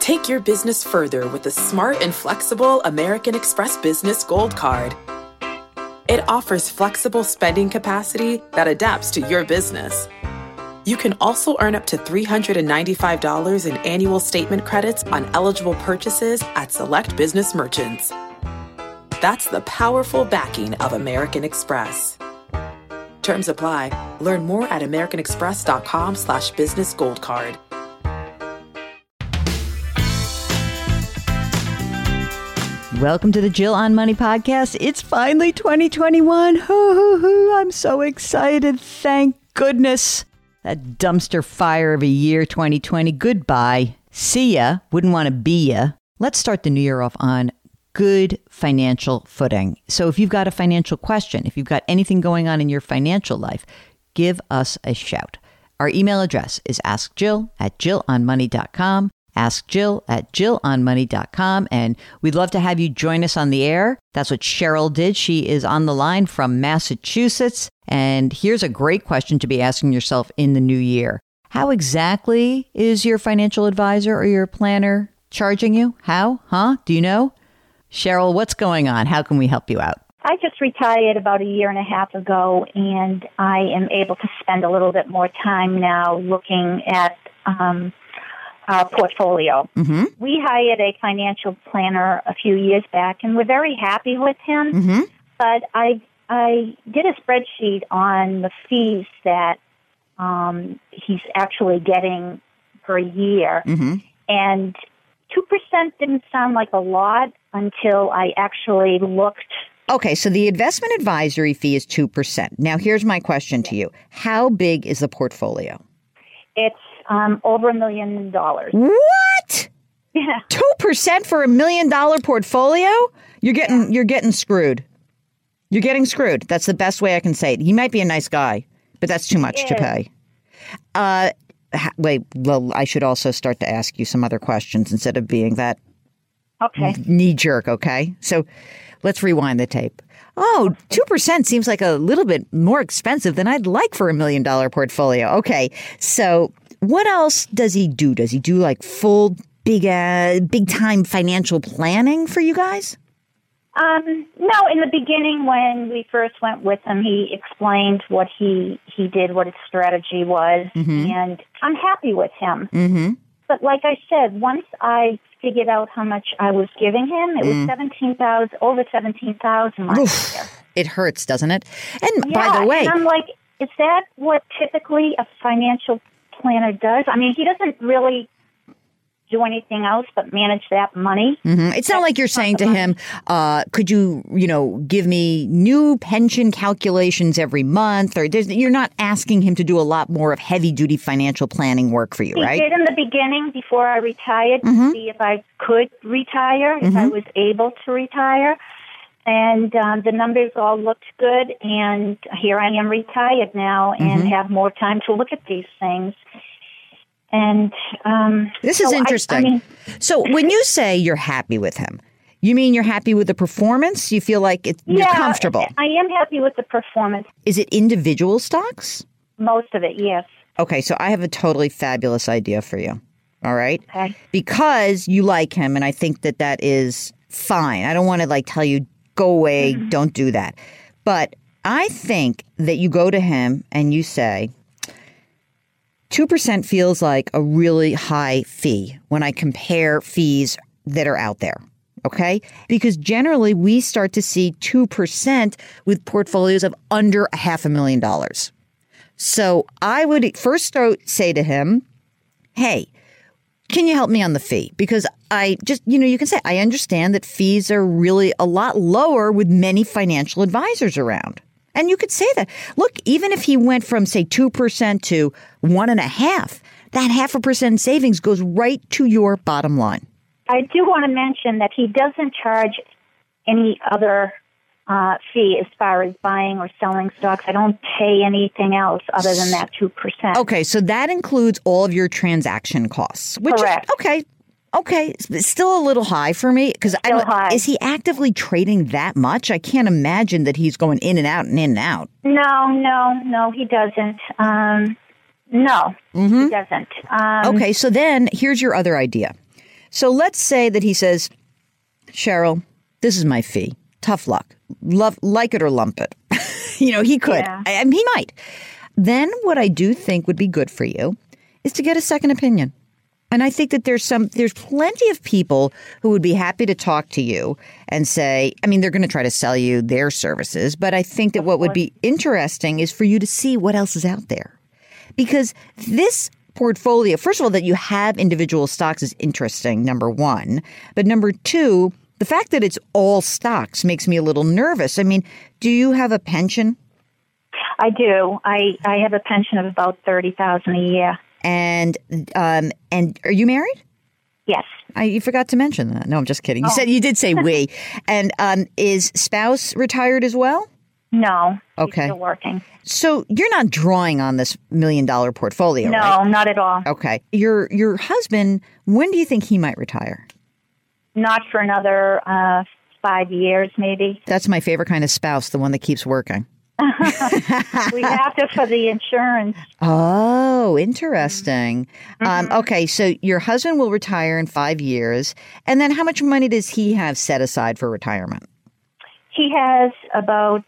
Take your business further with the smart and flexible American Express Business Gold Card. It offers flexible spending capacity that adapts to your business. You can also earn up to $395 in annual statement credits on eligible purchases at select business merchants. That's the powerful backing of American Express. Terms apply. Learn more at americanexpress.com/business gold card. Welcome to the Jill on Money podcast. It's finally 2021. I'm so excited. Thank goodness. That dumpster fire of a year, 2020. Goodbye. See ya. Wouldn't want to be ya. Let's start the new year off on good financial footing. So if you've got a financial question, if you've got anything going on in your financial life, give us a shout. Our email address is askjill@jillonmoney.com. AskJill@jillonmoney.com. And we'd love to have you join us on the air. That's what Cheryl did. She is on the line from Massachusetts. And here's a great question to be asking yourself in the new year. How exactly is your financial advisor or your planner charging you? How? Do you know? Cheryl, what's going on? How can we help you out? I just retired about a year and a half ago, and I am able to spend a little bit more time now looking at our portfolio. Mm-hmm. We hired a financial planner a few years back, and we're very happy with him. Mm-hmm. But I did a spreadsheet on the fees that he's actually getting per year, mm-hmm. and 2% didn't sound like a lot until I actually looked. Okay, so the investment advisory fee is 2%. Now, here's my question to you. How big is the portfolio? It's over $1 million. What? Yeah. 2% for $1 million portfolio? You're getting screwed. You're getting screwed. That's the best way I can say it. He might be a nice guy, but that's too much to pay. Wait, well, I should also start to ask you some other questions instead of being that knee jerk, okay? So let's rewind the tape. Oh, 2% seems like a little bit more expensive than I'd like for $1 million portfolio. Okay, so what else does he do? Does he do like full big time financial planning for you guys? No, in the beginning when we first went with him, he explained what he did, what his strategy was, mm-hmm. and I'm happy with him. Mm-hmm. But like I said, once I figured out how much I was giving him, it was over $17,000 last year. It hurts, doesn't it? And yeah, by the way, and I'm like, is that what typically a financial planner does? I mean, he doesn't really do anything else but manage that money. Mm-hmm. It's not like you're saying to him, could you give me new pension calculations every month? Or you're not asking him to do a lot more of heavy-duty financial planning work for you, right? He did in the beginning before I retired mm-hmm. to see if I could retire, if I was able to retire. And the numbers all looked good, and here I am retired now and have more time to look at these things. And this is interesting. So when you say you're happy with him, you mean you're happy with the performance? You feel like you're comfortable? I am happy with the performance. Is it individual stocks? Most of it, yes. Okay, so I have a totally fabulous idea for you. All right? Okay. Because you like him, and I think that is fine. I don't want to tell you, go away, don't do that. But I think that you go to him and you say, 2% feels like a really high fee when I compare fees that are out there, okay? Because generally we start to see 2% with portfolios of under $500,000. So I would first say to him, hey, can you help me on the fee? Because I just, you can say, I understand that fees are really a lot lower with many financial advisors around. And you could say that. Look, even if he went from, say, 2% to 1.5%, that 0.5% savings goes right to your bottom line. I do want to mention that he doesn't charge any other fee as far as buying or selling stocks. I don't pay anything else other than that 2%. Okay, so that includes all of your transaction costs. Which correct. Okay, it's still a little high for me because is he actively trading that much? I can't imagine that he's going in and out and in and out. No, he doesn't. No, he doesn't. Okay, so then here's your other idea. So let's say that he says, Cheryl, this is my fee. Tough luck. Like it or lump it. He could. Yeah. I mean, he might. Then what I do think would be good for you is to get a second opinion. And I think that there's plenty of people who would be happy to talk to you and say, I mean, they're going to try to sell you their services. But I think that what would be interesting is for you to see what else is out there. Because this portfolio, first of all, that you have individual stocks is interesting, number one. But number two, the fact that it's all stocks makes me a little nervous. I mean, do you have a pension? I do. I have a pension of about $30,000 a year. And are you married? Yes. You forgot to mention that. No, I'm just kidding. You did say we. And is spouse retired as well? No. Okay. He's still working. So you're not drawing on this $1 million portfolio, no, right? not at all. Okay. Your husband, when do you think he might retire? Not for another 5 years, maybe. That's my favorite kind of spouse, the one that keeps working. We have to for the insurance. Oh, interesting. Okay, so your husband will retire in 5 years. And then how much money does he have set aside for retirement? He has about,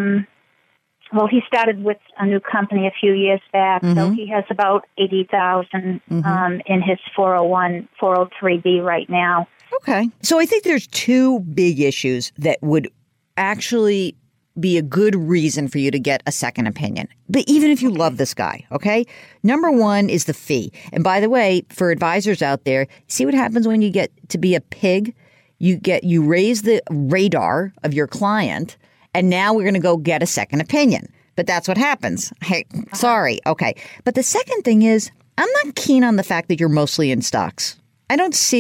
he started with a new company a few years back, so he has about $80,000 in his 401, 403B right now. Okay. So I think there's two big issues that would actually be a good reason for you to get a second opinion. But even if you love this guy, okay? Number one is the fee. And by the way, for advisors out there, see what happens when you get to be a pig? You raise the radar of your client, and now we're going to go get a second opinion. But that's what happens. Hey, sorry. Okay. But the second thing is, I'm not keen on the fact that you're mostly in stocks. I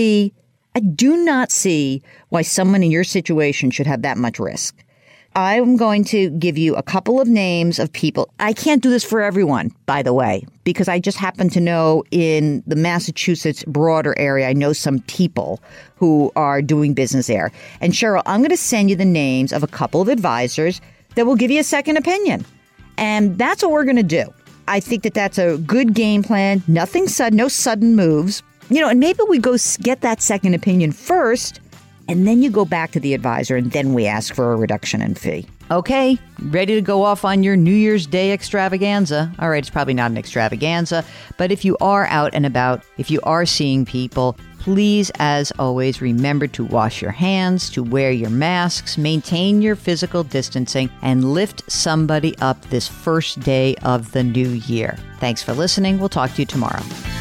do not see why someone in your situation should have that much risk. I'm going to give you a couple of names of people. I can't do this for everyone, by the way, because I just happen to know in the Massachusetts broader area, I know some people who are doing business there. And Cheryl, I'm going to send you the names of a couple of advisors that will give you a second opinion. And that's what we're going to do. I think that that's a good game plan. Nothing sudden, no sudden moves. And maybe we go get that second opinion first, and then you go back to the advisor, and then we ask for a reduction in fee. Okay, ready to go off on your New Year's Day extravaganza. All right, it's probably not an extravaganza, but if you are out and about, if you are seeing people, please, as always, remember to wash your hands, to wear your masks, maintain your physical distancing, and lift somebody up this first day of the new year. Thanks for listening. We'll talk to you tomorrow.